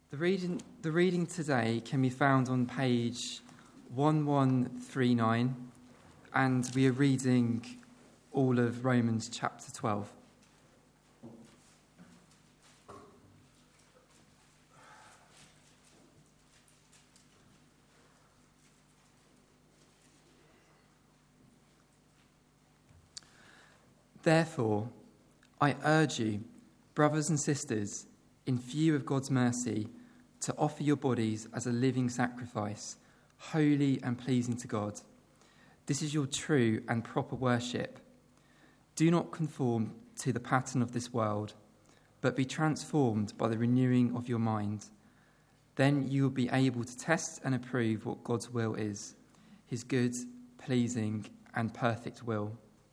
The reading today can be found on page 1139, and we are reading all of Romans chapter 12. Therefore, I urge you, brothers and sisters, in view of God's mercy, to offer your bodies as a living sacrifice, holy and pleasing to God. This is your true and proper worship. Do not conform to the pattern of this world, but be transformed by the renewing of your mind. Then you will be able to test and approve what God's will is, his good, pleasing, and perfect will.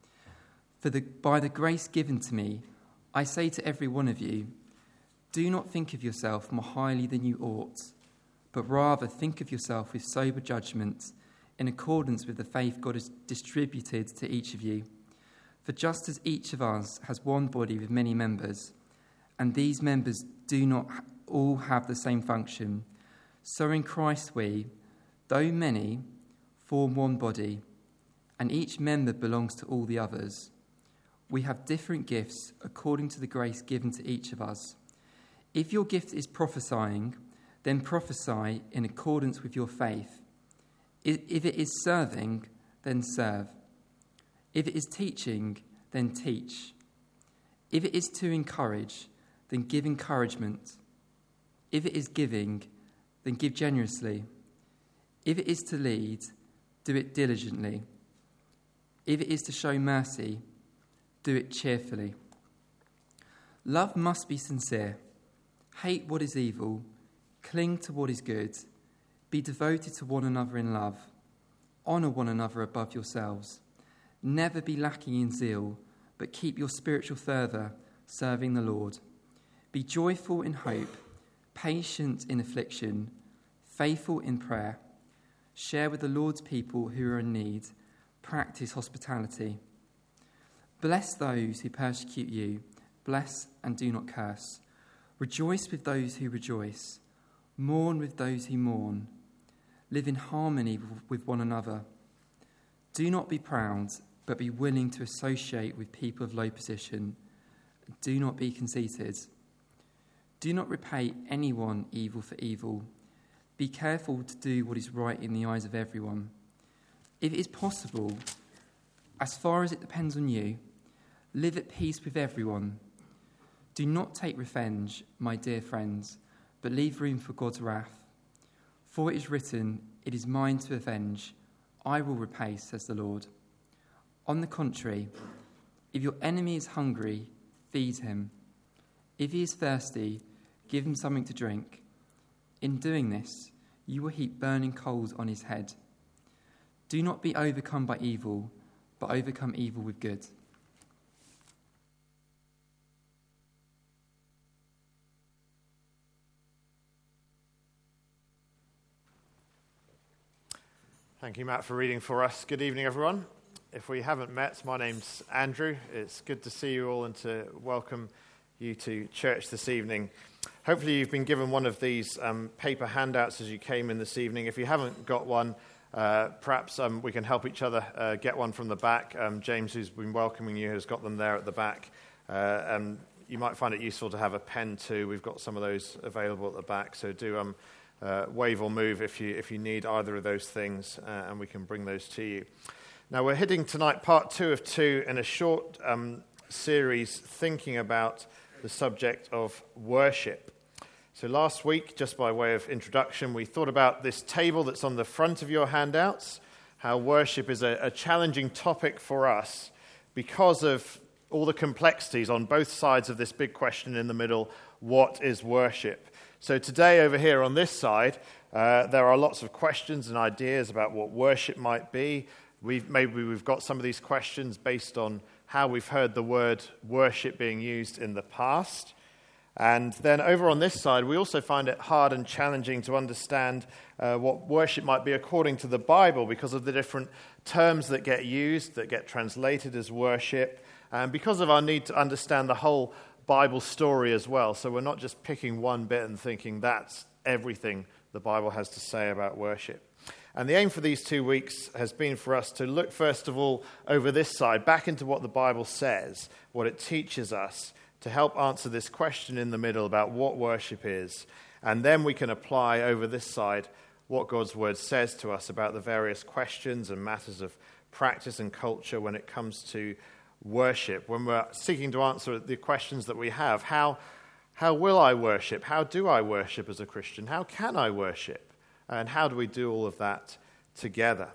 By the grace given to me, I say to every one of you, do not think of yourself more highly than you ought, but rather think of yourself with sober judgment, in accordance with the faith God has distributed to each of you. For just as each of us has one body with many members, and these members do not all have the same function, so in Christ we, though many, form one body, and each member belongs to all the others. We have different gifts according to the grace given to each of us. If your gift is prophesying, then prophesy in accordance with your faith. If it is serving, then serve. If it is teaching, then teach. If it is to encourage, then give encouragement. If it is giving, then give generously. If it is to lead, do it diligently. If it is to show mercy, do it cheerfully. Love must be sincere. Hate what is evil. Cling to what is good. Be devoted to one another in love. Honour one another above yourselves. Never be lacking in zeal, but keep your spiritual fervour, serving the Lord. Be joyful in hope, patient in affliction, faithful in prayer. Share with the Lord's people who are in need. Practice hospitality. Bless those who persecute you. Bless and do not curse. Rejoice with those who rejoice. Mourn with those who mourn. Live in harmony with one another. Do not be proud, but be willing to associate with people of low position. Do not be conceited. Do not repay anyone evil for evil. Be careful to do what is right in the eyes of everyone. If it is possible, as far as it depends on you, live at peace with everyone. Do not take revenge, my dear friends, but leave room for God's wrath. For it is written, it is mine to avenge. I will repay, says the Lord. On the contrary, if your enemy is hungry, feed him. If he is thirsty, give him something to drink. In doing this, you will heap burning coals on his head. Do not be overcome by evil, but overcome evil with good. Thank you, Matt, for reading for us. Good evening, everyone. If we haven't met, my name's Andrew. It's good to see you all and to welcome you to church this evening. Hopefully you've been given one of these paper handouts as you came in this evening. If you haven't got one, perhaps we can help each other get one from the back. James, who's been welcoming you, has got them there at the back. And you might find it useful to have a pen too. We've got some of those available at the back, so do wave or move if you need either of those things, and we can bring those to you. Now, we're hitting tonight part 2 of 2 in a short series thinking about the subject of worship. So last week, just by way of introduction, we thought about this table that's on the front of your handouts, how worship is a challenging topic for us because of all the complexities on both sides of this big question in the middle, what is worship? So today over here on this side, there are lots of questions and ideas about what worship might be. Maybe we've got some of these questions based on how we've heard the word worship being used in the past. And then over on this side, we also find it hard and challenging to understand what worship might be according to the Bible because of the different terms that get used, that get translated as worship, and because of our need to understand the whole Bible story as well. So we're not just picking one bit and thinking that's everything the Bible has to say about worship. And the aim for these 2 weeks has been for us to look, first of all, over this side, back into what the Bible says, what it teaches us, to help answer this question in the middle about what worship is. And then we can apply over this side what God's word says to us about the various questions and matters of practice and culture when it comes to worship. When we're seeking to answer the questions that we have, how will I worship? How do I worship as a Christian? How can I worship? And how do we do all of that together?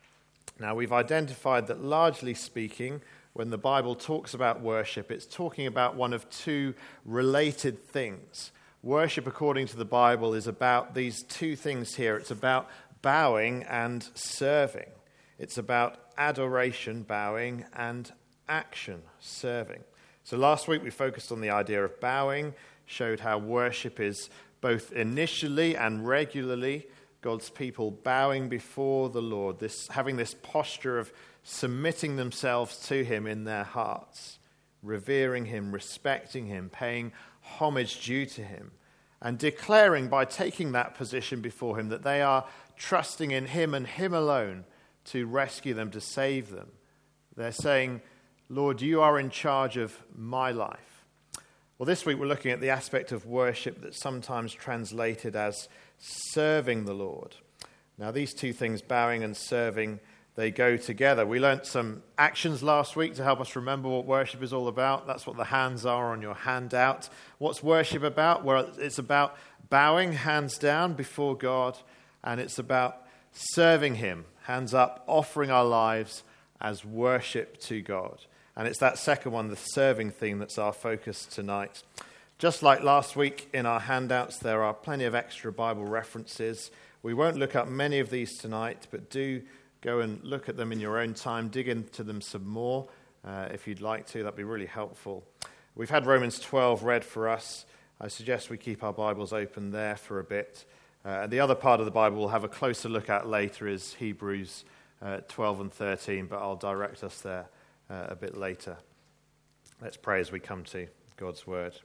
Now, we've identified that largely speaking, when the Bible talks about worship, it's talking about one of two related things. Worship, according to the Bible, is about these two things here. It's about bowing and serving. It's about adoration, bowing, and action, serving. So last week we focused on the idea of bowing, showed how worship is both initially and regularly God's people bowing before the Lord, having this posture of submitting themselves to him in their hearts, revering him, respecting him, paying homage due to him, and declaring by taking that position before him that they are trusting in him and him alone to rescue them, to save them. They're saying, Lord, you are in charge of my life. Well, this week we're looking at the aspect of worship that's sometimes translated as serving the Lord. Now, these two things, bowing and serving, they go together. We learnt some actions last week to help us remember what worship is all about. That's what the hands are on your handout. What's worship about? Well, it's about bowing, hands down before God, and it's about serving him, hands up, offering our lives as worship to God. And it's that second one, the serving theme, that's our focus tonight. Just like last week in our handouts, there are plenty of extra Bible references. We won't look up many of these tonight, but do go and look at them in your own time. Dig into them some more if you'd like to. That'd be really helpful. We've had Romans 12 read for us. I suggest we keep our Bibles open there for a bit. The other part of the Bible we'll have a closer look at later is Hebrews 12 and 13, but I'll direct us there a bit later. Let's pray as we come to God's word.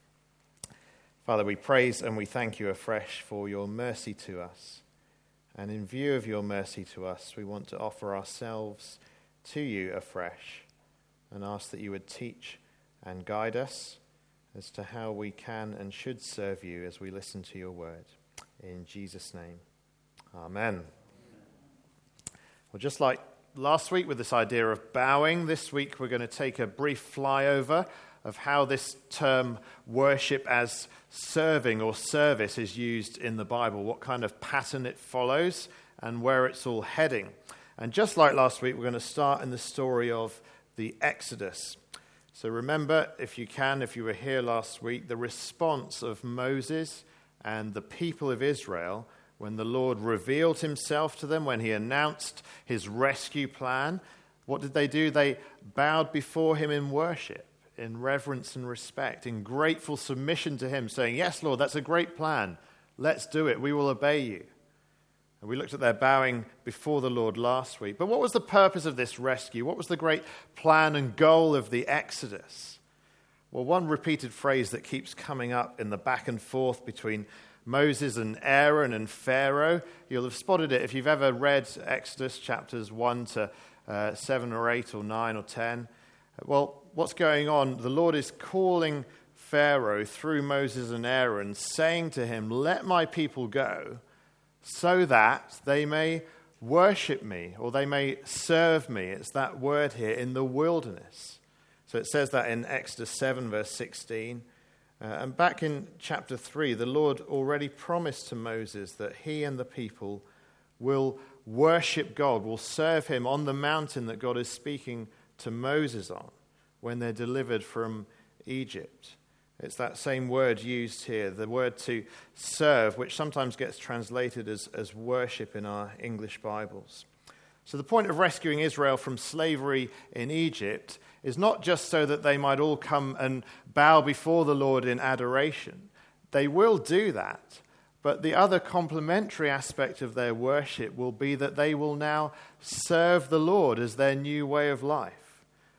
Father, we praise and we thank you afresh for your mercy to us. And in view of your mercy to us, we want to offer ourselves to you afresh and ask that you would teach and guide us as to how we can and should serve you as we listen to your word. In Jesus' name, amen. Well, just like last week with this idea of bowing, this week we're going to take a brief flyover of how this term worship as serving or service is used in the Bible, what kind of pattern it follows, and where it's all heading. And just like last week, we're going to start in the story of the Exodus. So remember, if you can, if you were here last week, the response of Moses and the people of Israel when the Lord revealed himself to them, when he announced his rescue plan. What did they do? They bowed before him in worship, in reverence and respect, in grateful submission to him, saying, yes, Lord, that's a great plan. Let's do it. We will obey you. And we looked at their bowing before the Lord last week. But what was the purpose of this rescue? What was the great plan and goal of the Exodus? Well, one repeated phrase that keeps coming up in the back and forth between Moses and Aaron and Pharaoh, you'll have spotted it if you've ever read Exodus chapters 1 to 7 or 8 or 9 or 10. Well, what's going on? The Lord is calling Pharaoh through Moses and Aaron, saying to him, let my people go so that they may worship me or they may serve me. It's that word here, in the wilderness. So it says that in Exodus 7 verse 16. And back in chapter 3, the Lord already promised to Moses that he and the people will worship God, will serve him on the mountain that God is speaking to Moses on when they're delivered from Egypt. It's that same word used here, the word to serve, which sometimes gets translated as worship in our English Bibles. So the point of rescuing Israel from slavery in Egypt is not just so that they might all come and bow before the Lord in adoration. They will do that, but the other complementary aspect of their worship will be that they will now serve the Lord as their new way of life.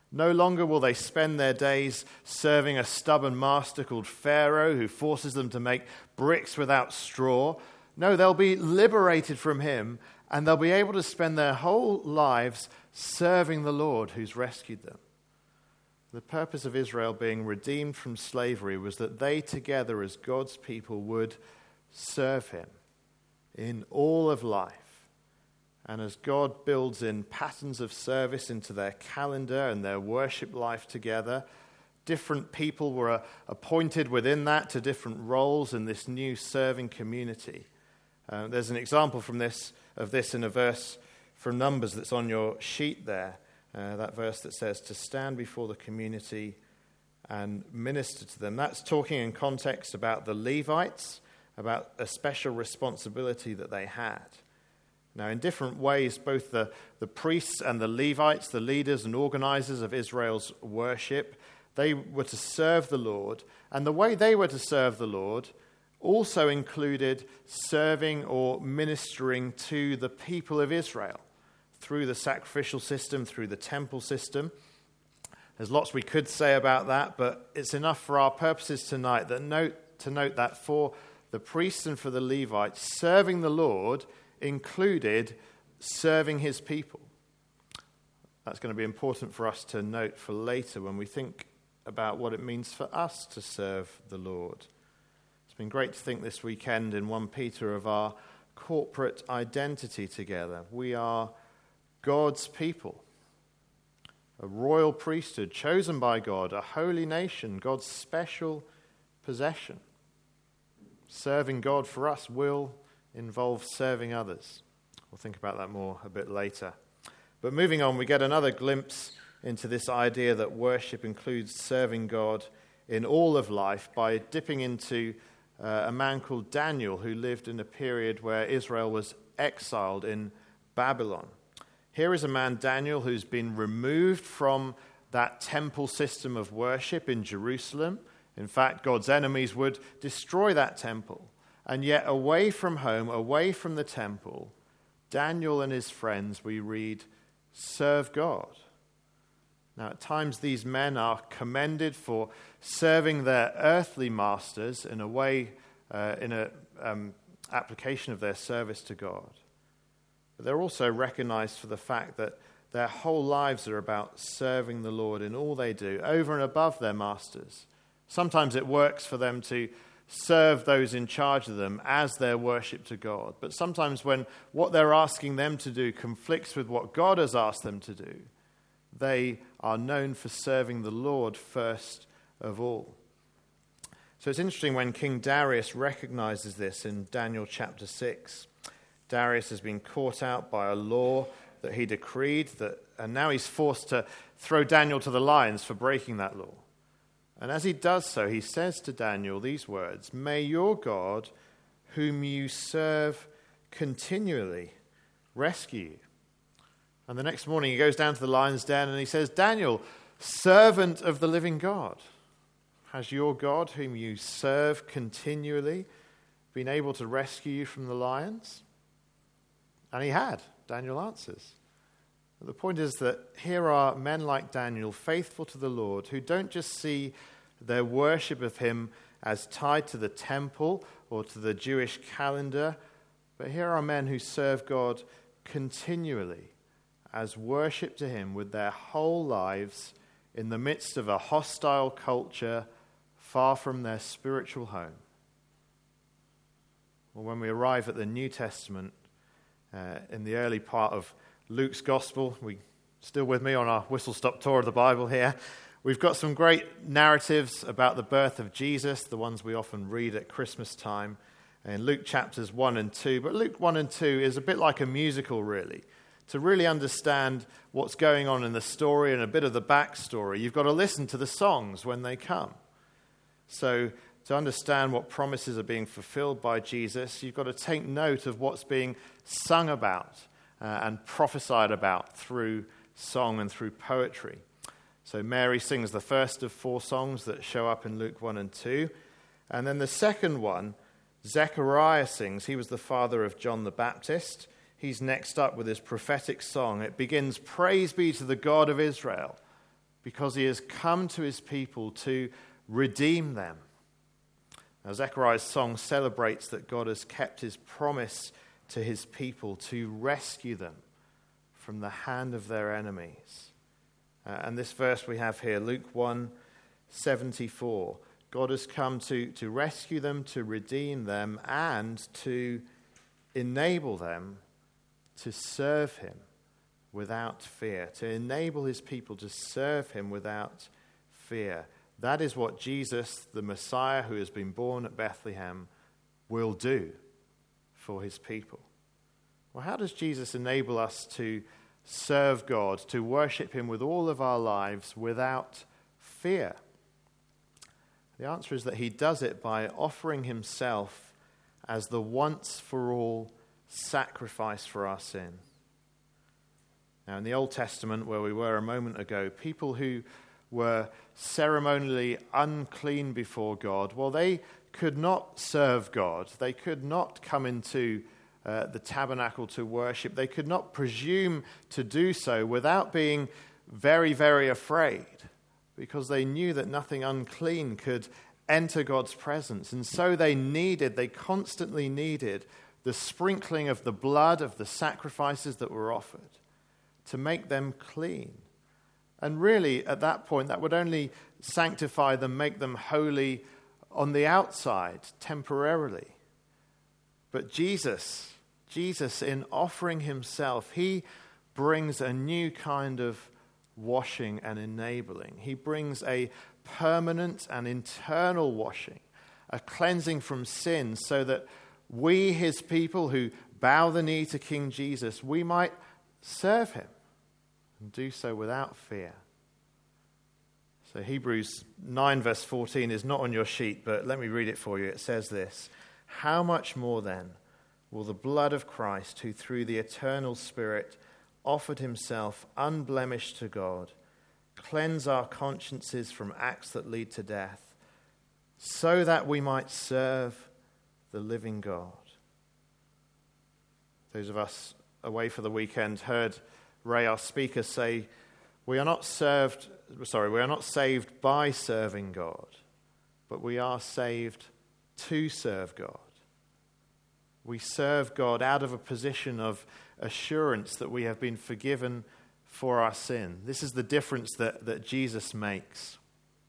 No longer will they spend their days serving a stubborn master called Pharaoh who forces them to make bricks without straw. No, they'll be liberated from him, and they'll be able to spend their whole lives serving the Lord who's rescued them. The purpose of Israel being redeemed from slavery was that they together as God's people would serve him in all of life. And as God builds in patterns of service into their calendar and their worship life together, different people were appointed within that to different roles in this new serving community. There's an example of this in a verse from Numbers that's on your sheet there. That verse that says, to stand before the community and minister to them. That's talking in context about the Levites, about a special responsibility that they had. Now, in different ways, both the priests and the Levites, the leaders and organizers of Israel's worship, they were to serve the Lord. And the way they were to serve the Lord also included serving or ministering to the people of Israel through the sacrificial system, through the temple system. There's lots we could say about that, but it's enough for our purposes tonight to note that for the priests and for the Levites, serving the Lord included serving his people. That's going to be important for us to note for later when we think about what it means for us to serve the Lord. It's been great to think this weekend in 1 Peter of our corporate identity together. We are God's people, a royal priesthood chosen by God, a holy nation, God's special possession. Serving God for us will involve serving others. We'll think about that more a bit later. But moving on, we get another glimpse into this idea that worship includes serving God in all of life by dipping into a man called Daniel who lived in a period where Israel was exiled in Babylon. Here is a man, Daniel, who's been removed from that temple system of worship in Jerusalem. In fact, God's enemies would destroy that temple. And yet, away from home, away from the temple, Daniel and his friends, we read, serve God. Now, at times, these men are commended for serving their earthly masters in a way, in an application of their service to God. But they're also recognized for the fact that their whole lives are about serving the Lord in all they do, over and above their masters. Sometimes it works for them to serve those in charge of them as their worship to God. But sometimes when what they're asking them to do conflicts with what God has asked them to do, they are known for serving the Lord first of all. So it's interesting when King Darius recognizes this in Daniel chapter 6. Darius has been caught out by a law that he decreed, and now he's forced to throw Daniel to the lions for breaking that law. And as he does so, he says to Daniel these words, "May your God, whom you serve continually, rescue you." And the next morning he goes down to the lion's den and he says, "Daniel, servant of the living God, has your God, whom you serve continually, been able to rescue you from the lions?" And he had, Daniel answers. But the point is that here are men like Daniel, faithful to the Lord, who don't just see their worship of him as tied to the temple or to the Jewish calendar, but here are men who serve God continually as worship to him with their whole lives in the midst of a hostile culture far from their spiritual home. Well, when we arrive at the New Testament, in the early part of Luke's Gospel, still with me on our whistle-stop tour of the Bible here, we've got some great narratives about the birth of Jesus, the ones we often read at Christmas time, in Luke chapters 1 and 2. But Luke 1 and 2 is a bit like a musical, really. To really understand what's going on in the story and a bit of the backstory, you've got to listen to the songs when they come. So to understand what promises are being fulfilled by Jesus, you've got to take note of what's being sung about and prophesied about through song and through poetry. So Mary sings the first of 4 songs that show up in Luke 1 and 2. And then the second one, Zechariah sings. He was the father of John the Baptist. He's next up with his prophetic song. It begins, "Praise be to the God of Israel, because he has come to his people to redeem them. Now, Zechariah's song celebrates that God has kept his promise to his people to rescue them from the hand of their enemies. And this verse we have here, Luke 1:74, God has come to rescue them, to redeem them, and to enable them to serve him without fear, to enable his people to serve him without fear. That is what Jesus, the Messiah who has been born at Bethlehem, will do for his people. Well, how does Jesus enable us to serve God, to worship him with all of our lives without fear? The answer is that he does it by offering himself as the once-for-all sacrifice for our sin. Now, in the Old Testament, where we were a moment ago, people who were ceremonially unclean before God, well, they could not serve God. They could not come into the tabernacle to worship. They could not presume to do so without being very, very afraid, because they knew that nothing unclean could enter God's presence. And so they constantly needed the sprinkling of the blood of the sacrifices that were offered to make them clean. And really, at that point, that would only sanctify them, make them holy on the outside, temporarily. But Jesus, in offering himself, he brings a new kind of washing and enabling. He brings a permanent and internal washing, a cleansing from sin, so that we, his people who bow the knee to King Jesus, we might serve him and do so without fear. So Hebrews 9 verse 14 is not on your sheet, but let me read it for you. It says this: "How much more then will the blood of Christ, who through the eternal Spirit offered himself unblemished to God, cleanse our consciences from acts that lead to death, so that we might serve the living God." Those of us away for the weekend heard Ray, our speaker, say, we are not saved by serving God, but we are saved to serve God. We serve God out of a position of assurance that we have been forgiven for our sin. This is the difference that Jesus makes.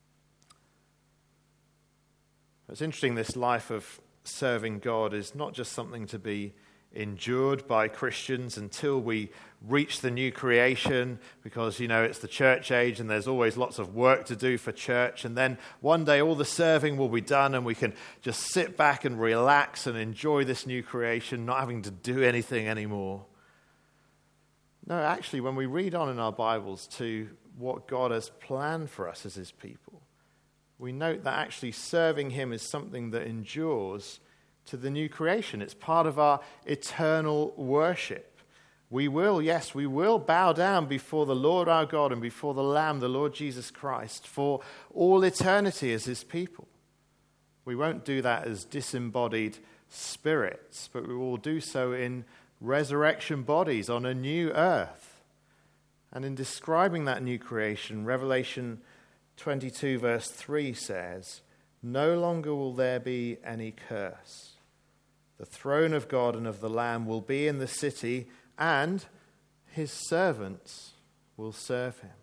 It's interesting, this life of serving God is not just something to be endured by Christians until we reach the new creation, because, it's the church age and there's always lots of work to do for church, and then one day all the serving will be done and we can just sit back and relax and enjoy this new creation, not having to do anything anymore. No, actually, when we read on in our Bibles to what God has planned for us as his people, we note that actually serving him is something that endures to the new creation. It's part of our eternal worship. We will bow down before the Lord our God and before the Lamb, the Lord Jesus Christ, for all eternity as his people. We won't do that as disembodied spirits, but we will do so in resurrection bodies on a new earth. And in describing that new creation, Revelation 22 verse 3 says, "No longer will there be any curse. The throne of God and of the Lamb will be in the city, and his servants will serve him."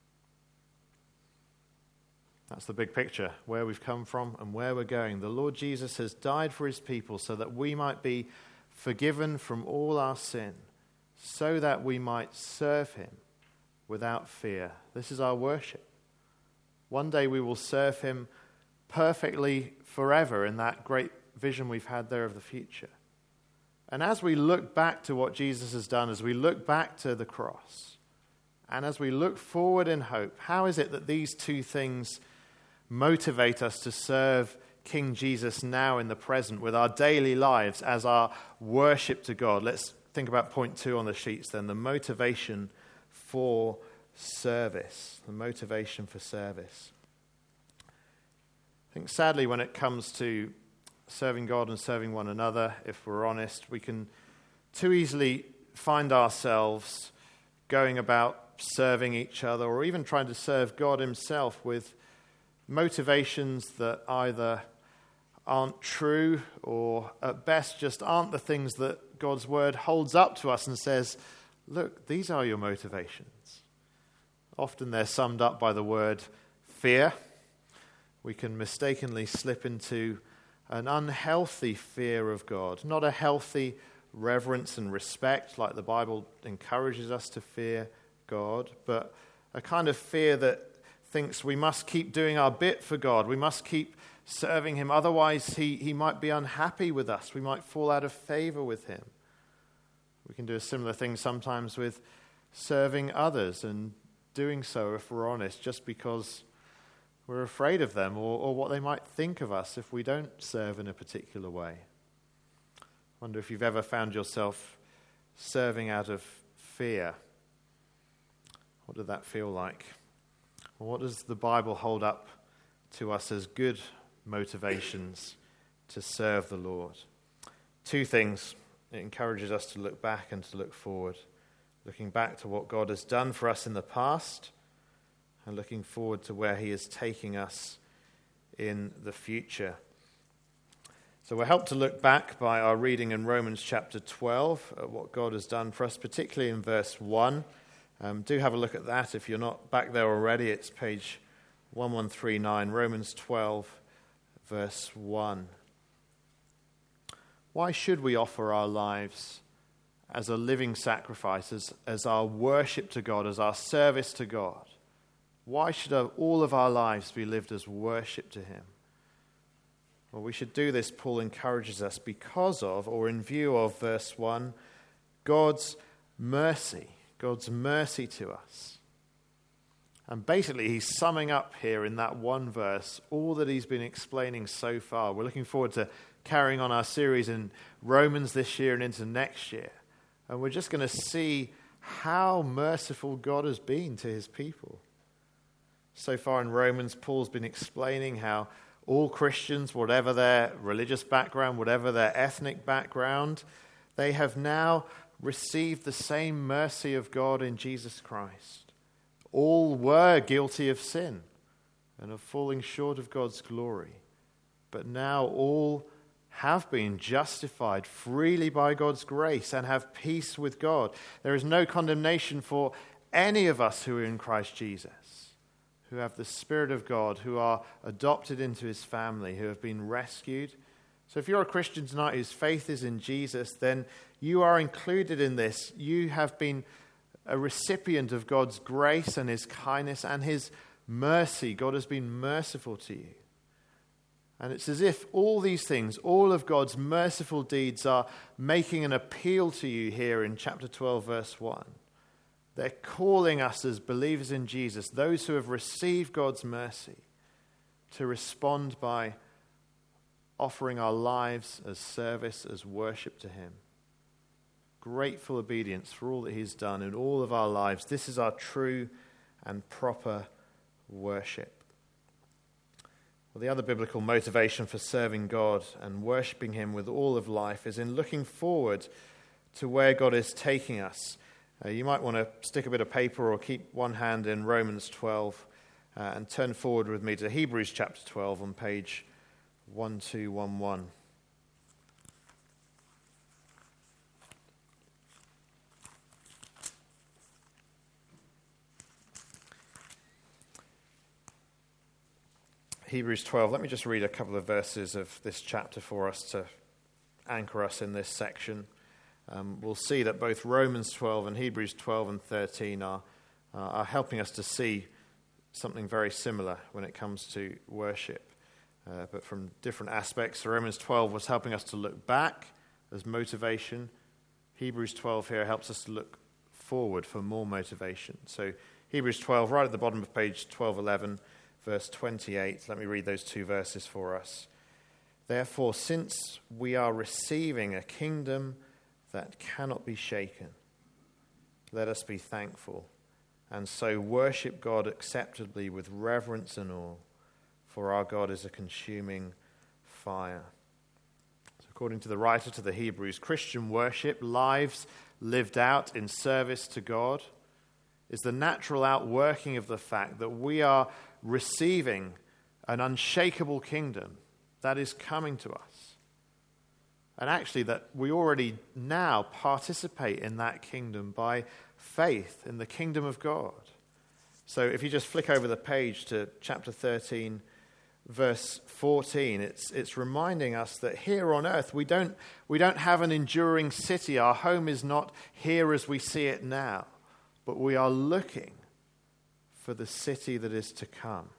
That's the big picture, where we've come from and where we're going. The Lord Jesus has died for his people so that we might be forgiven from all our sin, so that we might serve him without fear. This is our worship. One day we will serve him perfectly forever in that great vision we've had there of the future. And as we look back to what Jesus has done, as we look back to the cross, and as we look forward in hope, how is it that these two things motivate us to serve King Jesus now in the present with our daily lives as our worship to God? Let's think about point 2 on the sheets then, the motivation for service. The motivation for service. I think sadly when it comes to serving God and serving one another, if we're honest, we can too easily find ourselves going about serving each other or even trying to serve God himself with motivations that either aren't true or at best just aren't the things that God's word holds up to us and says, look, these are your motivations. Often they're summed up by the word fear. We can mistakenly slip into an unhealthy fear of God, not a healthy reverence and respect like the Bible encourages us to fear God, but a kind of fear that thinks we must keep doing our bit for God. We must keep serving him. Otherwise, he might be unhappy with us. We might fall out of favor with him. We can do a similar thing sometimes with serving others and doing so, if we're honest, just because we're afraid of them or what they might think of us if we don't serve in a particular way. I wonder if you've ever found yourself serving out of fear. What did that feel like? Well, what does the Bible hold up to us as good motivations to serve the Lord? Two things. It encourages us to look back and to look forward. Looking back to what God has done for us in the past and looking forward to where he is taking us in the future. So we're helped to look back by our reading in Romans chapter 12 at what God has done for us, particularly in verse 1. Do have a look at that. If you're not back there already, it's page 1139, Romans 12, verse 1. Why should we offer our lives as a living sacrifice, as our worship to God, as our service to God? Why should all of our lives be lived as worship to him? Well, we should do this, Paul encourages us, because of, or in view of, verse 1, God's mercy to us. And basically, he's summing up here in that one verse all that he's been explaining so far. We're looking forward to carrying on our series in Romans this year and into next year. And we're just going to see how merciful God has been to his people. So far in Romans, Paul's been explaining how all Christians, whatever their religious background, whatever their ethnic background, they have now received the same mercy of God in Jesus Christ. All were guilty of sin and of falling short of God's glory. But now all have been justified freely by God's grace and have peace with God. There is no condemnation for any of us who are in Christ Jesus, who have the Spirit of God, who are adopted into his family, who have been rescued. So if you're a Christian tonight whose faith is in Jesus, then you are included in this. You have been a recipient of God's grace and his kindness and his mercy. God has been merciful to you. And it's as if all these things, all of God's merciful deeds are making an appeal to you here in chapter 12, verse 1. They're calling us as believers in Jesus, those who have received God's mercy, to respond by offering our lives as service, as worship to him. Grateful obedience for all that he's done in all of our lives. This is our true and proper worship. Well, the other biblical motivation for serving God and worshipping him with all of life is in looking forward to where God is taking us. You might want to stick a bit of paper or keep one hand in Romans 12 and turn forward with me to Hebrews chapter 12 on page 1211. Hebrews 12, let me just read a couple of verses of this chapter for us to anchor us in this section. We'll see that both Romans 12 and Hebrews 12 and 13 are helping us to see something very similar when it comes to worship, but from different aspects. So Romans 12 was helping us to look back as motivation. Hebrews 12 here helps us to look forward for more motivation. So Hebrews 12, right at the bottom of page 1211, verse 28. Let me read those two verses for us. Therefore, since we are receiving a kingdom that cannot be shaken, let us be thankful, and so worship God acceptably with reverence and awe, for our God is a consuming fire. So according to the writer to the Hebrews, Christian worship, lives lived out in service to God, is the natural outworking of the fact that we are receiving an unshakable kingdom that is coming to us. And actually that we already now participate in that kingdom by faith in the kingdom of God. So if you just flick over the page to chapter 13, verse 14, it's reminding us that here on earth we don't have an enduring city. Our home is not here as we see it now, but we are looking for the city that is to come.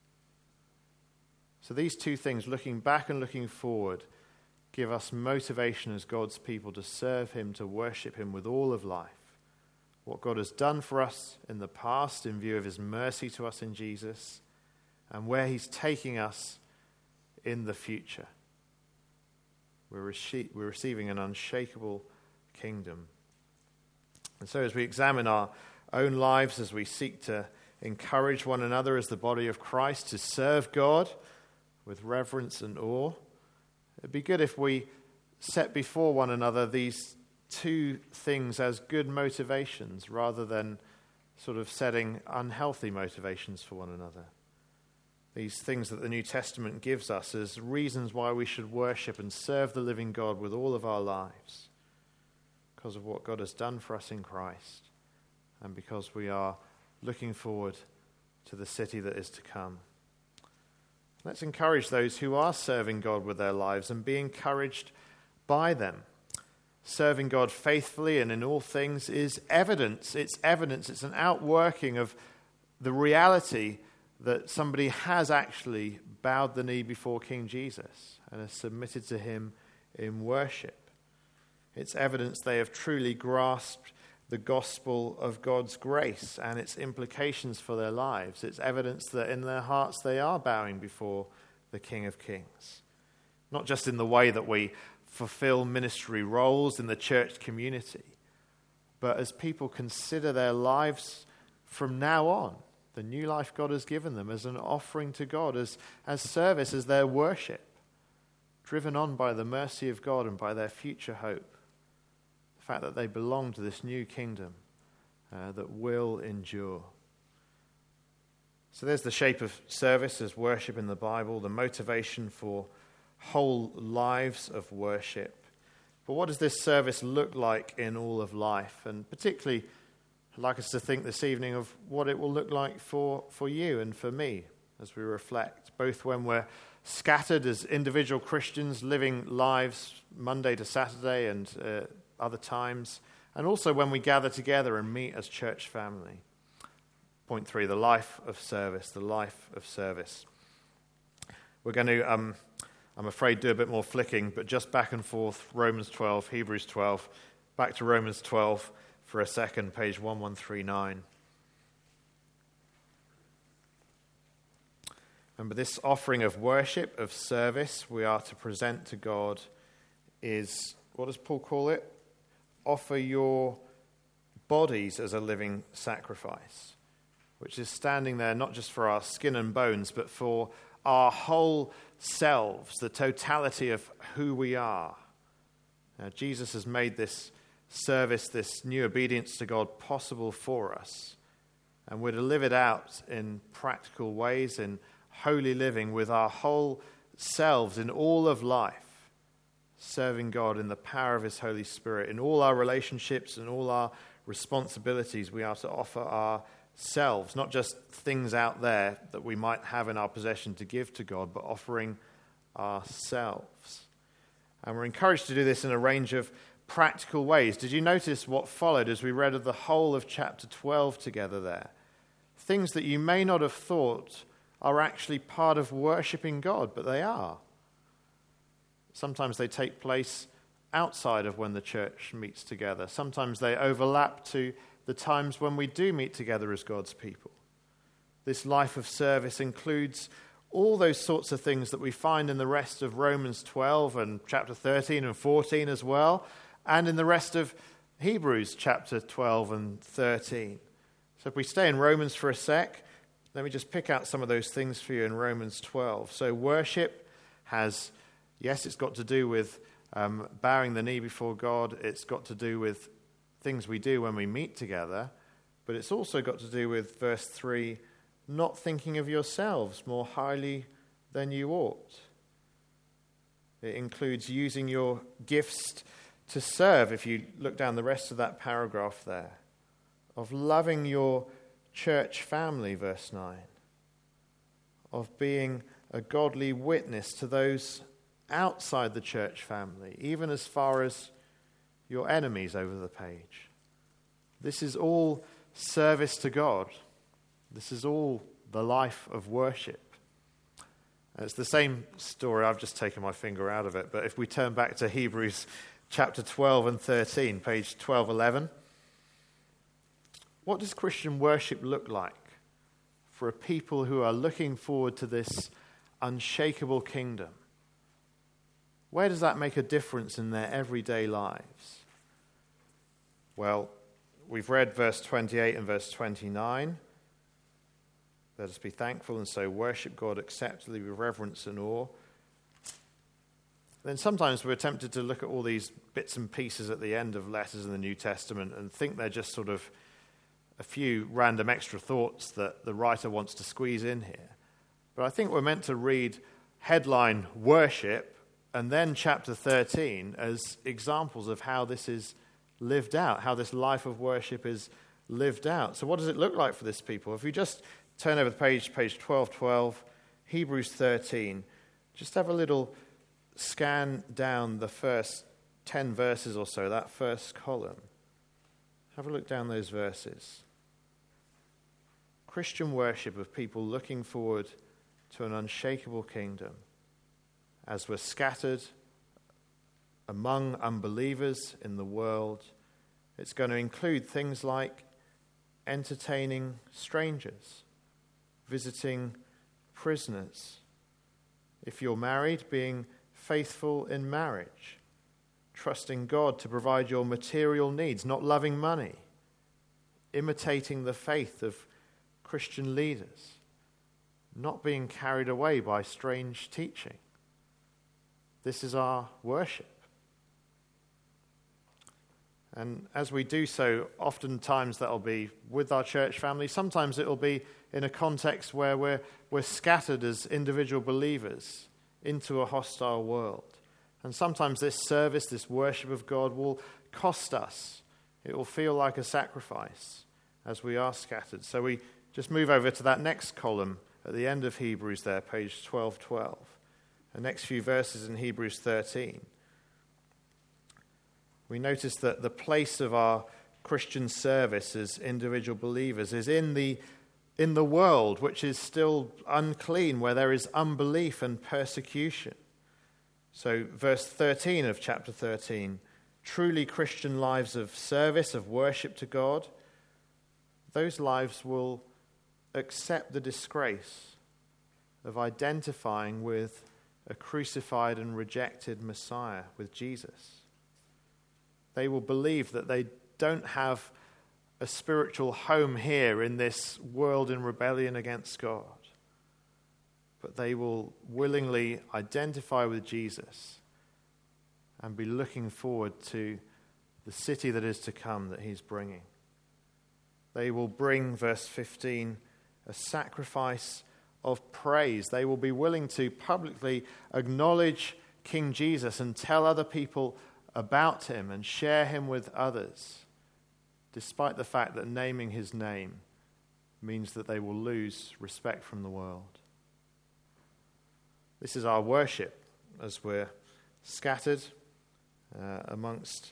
So these two things, looking back and looking forward, give us motivation as God's people to serve him, to worship him with all of life. What God has done for us in the past in view of his mercy to us in Jesus, and where he's taking us in the future. We're receiving an unshakable kingdom. And so as we examine our own lives, as we seek to encourage one another as the body of Christ to serve God with reverence and awe, it'd be good if we set before one another these two things as good motivations rather than sort of setting unhealthy motivations for one another. These things that the New Testament gives us as reasons why we should worship and serve the living God with all of our lives, because of what God has done for us in Christ and because we are looking forward to the city that is to come. Let's encourage those who are serving God with their lives and be encouraged by them. Serving God faithfully and in all things is evidence. It's evidence. It's an outworking of the reality that somebody has actually bowed the knee before King Jesus and has submitted to him in worship. It's evidence they have truly grasped the gospel of God's grace and its implications for their lives. It's evidence that in their hearts they are bowing before the King of Kings. Not just in the way that we fulfill ministry roles in the church community, but as people consider their lives from now on, the new life God has given them as an offering to God, as service, as their worship, driven on by the mercy of God and by their future hope. The fact that they belong to this new kingdom that will endure. So there's the shape of service as worship in the Bible, the motivation for whole lives of worship. But what does this service look like in all of life? And particularly, I'd like us to think this evening of what it will look like for you and for me as we reflect, both when we're scattered as individual Christians living lives Monday to Saturday and other times, and also when we gather together and meet as church family. Point 3, the life of service, the life of service. We're going to, I'm afraid, do a bit more flicking, but just back and forth, Romans 12, Hebrews 12, back to Romans 12 for a second, page 1139. Remember, this offering of worship, of service we are to present to God is, what does Paul call it? Offer your bodies as a living sacrifice, which is standing there not just for our skin and bones, but for our whole selves, the totality of who we are. Now, Jesus has made this service, this new obedience to God possible for us. And we're to live it out in practical ways, in holy living with our whole selves in all of life, serving God in the power of his Holy Spirit. In all our relationships and all our responsibilities, we are to offer ourselves, not just things out there that we might have in our possession to give to God, but offering ourselves. And we're encouraged to do this in a range of practical ways. Did you notice what followed as we read of the whole of chapter 12 together there? Things that you may not have thought are actually part of worshipping God, but they are. Sometimes they take place outside of when the church meets together. Sometimes they overlap to the times when we do meet together as God's people. This life of service includes all those sorts of things that we find in the rest of Romans 12 and chapter 13 and 14 as well, and in the rest of Hebrews chapter 12 and 13. So if we stay in Romans for a sec, let me just pick out some of those things for you in Romans 12. So worship has, yes, it's got to do with bowing the knee before God. It's got to do with things we do when we meet together. But it's also got to do with verse 3, not thinking of yourselves more highly than you ought. It includes using your gifts to serve, if you look down the rest of that paragraph there, of loving your church family, verse 9, of being a godly witness to those outside the church family, even as far as your enemies over the page. This is all service to God. This is all the life of worship. It's the same story. I've just taken my finger out of it. But if we turn back to Hebrews chapter 12 and 13, page 1211, what does Christian worship look like for a people who are looking forward to this unshakable kingdom? Where does that make a difference in their everyday lives? Well, we've read verse 28 and verse 29. Let us be thankful and so worship God acceptably with reverence and awe. Then sometimes we're tempted to look at all these bits and pieces at the end of letters in the New Testament and think they're just sort of a few random extra thoughts that the writer wants to squeeze in here. But I think we're meant to read headline worship and then chapter 13 as examples of how this is lived out, how this life of worship is lived out. So what does it look like for this people? If you just turn over the page 1212, Hebrews 13, just have a little scan down the first 10 verses or so, that first column. Have a look down those verses. Christian worship of people looking forward to an unshakable kingdom as we're scattered among unbelievers in the world. It's going to include things like entertaining strangers, visiting prisoners. If you're married, being faithful in marriage, trusting God to provide your material needs, not loving money, imitating the faith of Christian leaders, not being carried away by strange teaching. This is our worship. And as we do so, oftentimes that'll be with our church family. Sometimes it'll be in a context where we're scattered as individual believers into a hostile world. And sometimes this service, this worship of God will cost us. It will feel like a sacrifice as we are scattered. So we just move over to that next column at the end of Hebrews there, page 1212. The next few verses in Hebrews 13. We notice that the place of our Christian service as individual believers is in the world, which is still unclean, where there is unbelief and persecution. So verse 13 of chapter 13, truly Christian lives of service, of worship to God, those lives will accept the disgrace of identifying with a crucified and rejected Messiah, with Jesus. They will believe that they don't have a spiritual home here in this world in rebellion against God. But they will willingly identify with Jesus and be looking forward to the city that is to come that he's bringing. They will bring, verse 15, a sacrifice of praise. They will be willing to publicly acknowledge King Jesus and tell other people about him and share him with others, despite the fact that naming his name means that they will lose respect from the world. This is our worship as we're scattered amongst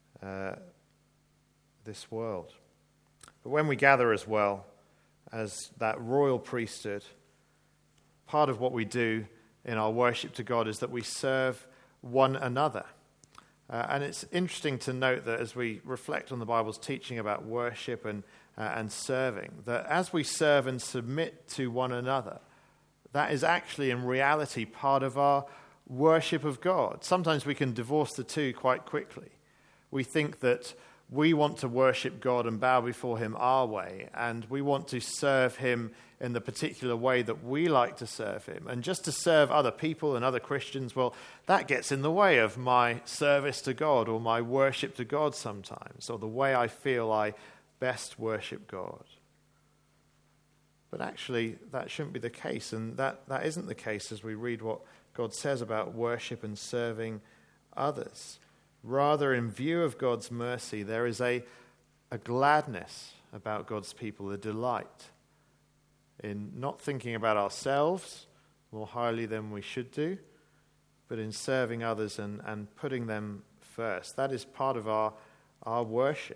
this world. But when we gather as well as that royal priesthood, part of what we do in our worship to God is that we serve one another. And it's interesting to note that as we reflect on the Bible's teaching about worship and serving, that as we serve and submit to one another, that is actually in reality part of our worship of God. Sometimes we can divorce the two quite quickly. We think that we want to worship God and bow before him our way, and we want to serve him in the particular way that we like to serve him. And just to serve other people and other Christians, well, that gets in the way of my service to God or my worship to God sometimes, or the way I feel I best worship God. But actually, that shouldn't be the case, and that isn't the case as we read what God says about worship and serving others. Rather, in view of God's mercy, there is a gladness about God's people, a delight in not thinking about ourselves more highly than we should do, but in serving others and putting them first. That is part of our worship.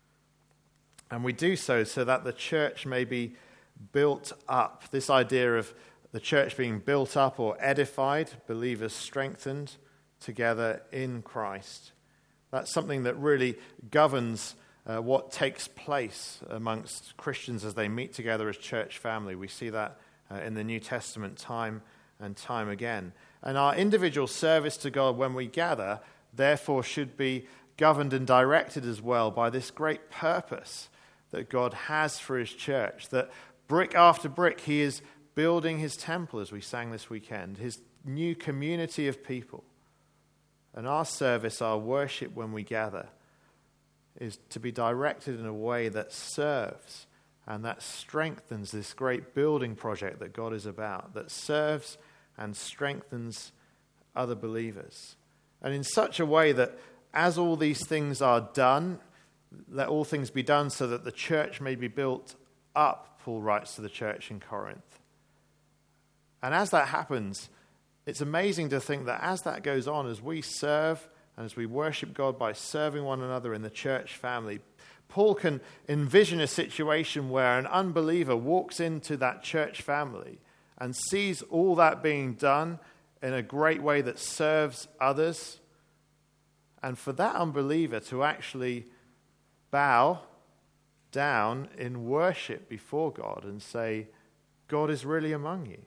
And we do so that the church may be built up. This idea of the church being built up or edified, believers strengthened together in Christ. That's something that really governs what takes place amongst Christians as they meet together as church family. We see that in the New Testament time and time again. And our individual service to God when we gather, therefore, should be governed and directed as well by this great purpose that God has for his church, that brick after brick he is building his temple, as we sang this weekend, his new community of people. And our service, our worship when we gather, is to be directed in a way that serves and that strengthens this great building project that God is about, that serves and strengthens other believers. And in such a way that as all these things are done, let all things be done so that the church may be built up, Paul writes to the church in Corinth. And as that happens, it's amazing to think that as that goes on, as we serve and as we worship God by serving one another in the church family, Paul can envision a situation where an unbeliever walks into that church family and sees all that being done in a great way that serves others. And for that unbeliever to actually bow down in worship before God and say, God is really among you.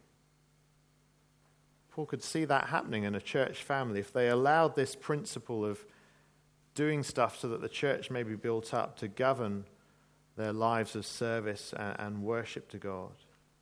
Paul could see that happening in a church family if they allowed this principle of doing stuff so that the church may be built up to govern their lives of service and worship to God.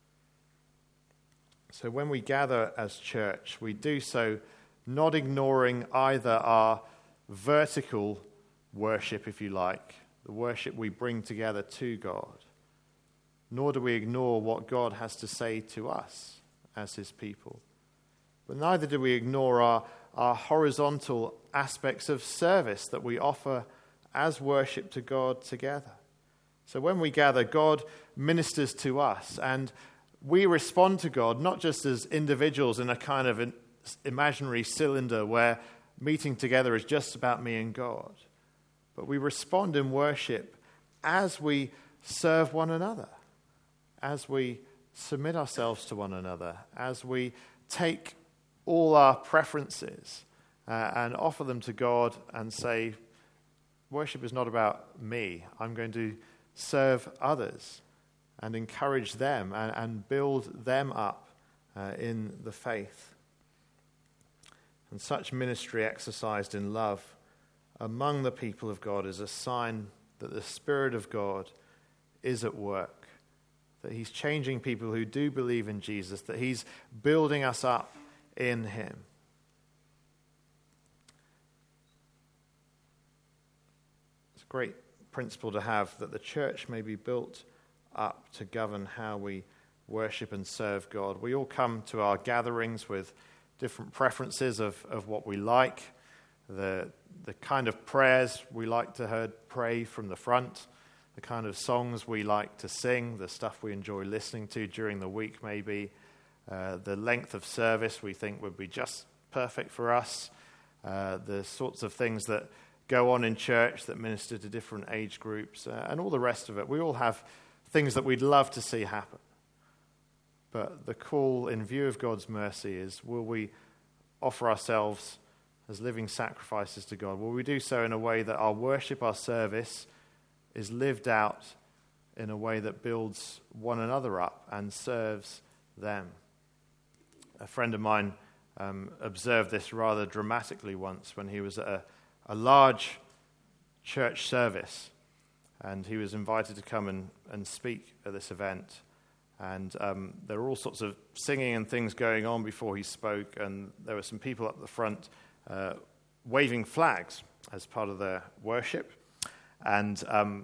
So when we gather as church, we do so not ignoring either our vertical worship, if you like, the worship we bring together to God, nor do we ignore what God has to say to us as his people. But neither do we ignore our horizontal aspects of service that we offer as worship to God together. So when we gather, God ministers to us, and we respond to God not just as individuals in a kind of an imaginary cylinder where meeting together is just about me and God, but we respond in worship as we serve one another, as we submit ourselves to one another, as we take all our preferences and offer them to God and say, worship is not about me. I'm going to serve others and encourage them and build them up in the faith. And such ministry exercised in love among the people of God is a sign that the Spirit of God is at work, that he's changing people who do believe in Jesus, that he's building us up in him. It's a great principle to have, that the church may be built up to govern how we worship and serve God. We all come to our gatherings with different preferences of what we like, the kind of prayers we like to pray from the front, the kind of songs we like to sing, the stuff we enjoy listening to during the week maybe, the length of service we think would be just perfect for us, the sorts of things that go on in church that minister to different age groups, and all the rest of it. We all have things that we'd love to see happen. But the call in view of God's mercy is, will we offer ourselves as living sacrifices to God? Will we do so in a way that our worship, our service, is lived out in a way that builds one another up and serves them? A friend of mine observed this rather dramatically once when he was at a large church service, and he was invited to come and speak at this event. And there were all sorts of singing and things going on before he spoke, and there were some people up the front waving flags as part of their worship. And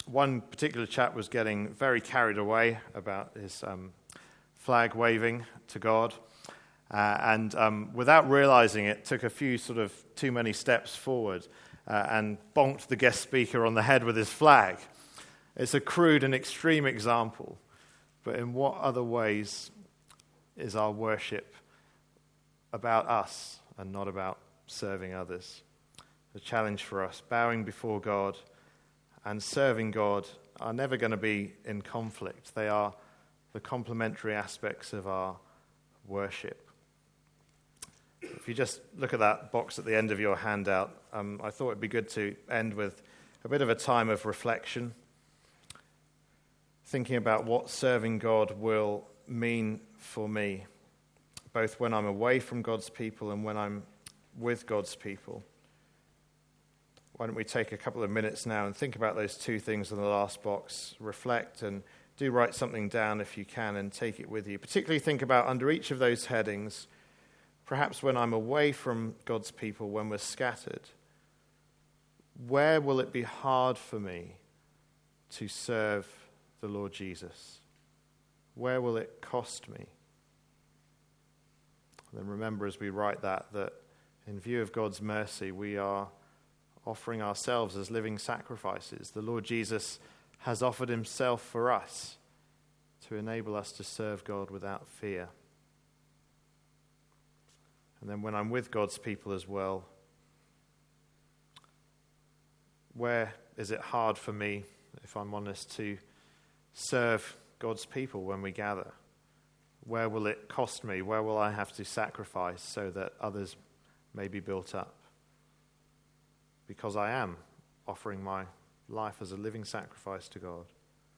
one particular chap was getting very carried away about his flag waving to God, and without realizing it, took a few sort of too many steps forward and bonked the guest speaker on the head with his flag. It's a crude and extreme example, but in what other ways is our worship about us and not about serving others? The challenge for us, bowing before God and serving God, are never going to be in conflict. They are the complementary aspects of our worship. If you just look at that box at the end of your handout, I thought it'd be good to end with a bit of a time of reflection, thinking about what serving God will mean for me, both when I'm away from God's people and when I'm with God's people. Why don't we take a couple of minutes now and think about those two things in the last box, reflect, and do write something down if you can and take it with you. Particularly think about under each of those headings, perhaps when I'm away from God's people, when we're scattered, where will it be hard for me to serve the Lord Jesus? Where will it cost me? And then remember as we write that in view of God's mercy, we are offering ourselves as living sacrifices. The Lord Jesus has offered himself for us to enable us to serve God without fear. And then when I'm with God's people as well, where is it hard for me, if I'm honest, to serve God's people when we gather? Where will it cost me? Where will I have to sacrifice so that others may be built up? Because I am offering my life as a living sacrifice to God.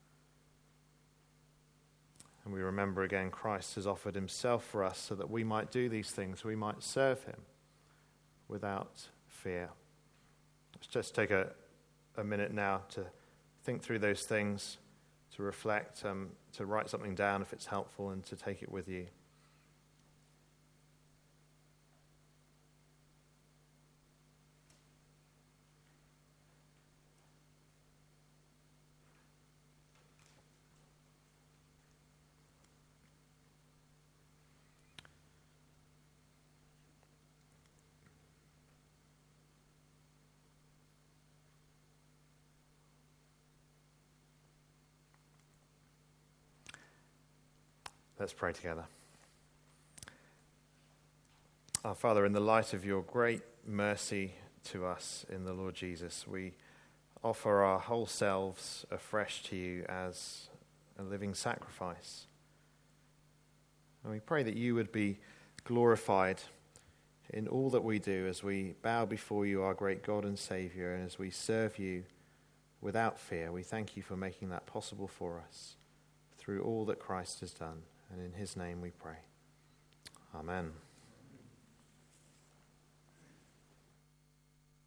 And we remember again, Christ has offered himself for us so that we might do these things, we might serve him without fear. Let's just take a minute now to think through those things, to reflect, to write something down if it's helpful, and to take it with you. Let's pray together. Our Father, in the light of your great mercy to us in the Lord Jesus, we offer our whole selves afresh to you as a living sacrifice. And we pray that you would be glorified in all that we do as we bow before you, our great God and Saviour, and as we serve you without fear. We thank you for making that possible for us through all that Christ has done. And in his name we pray. Amen.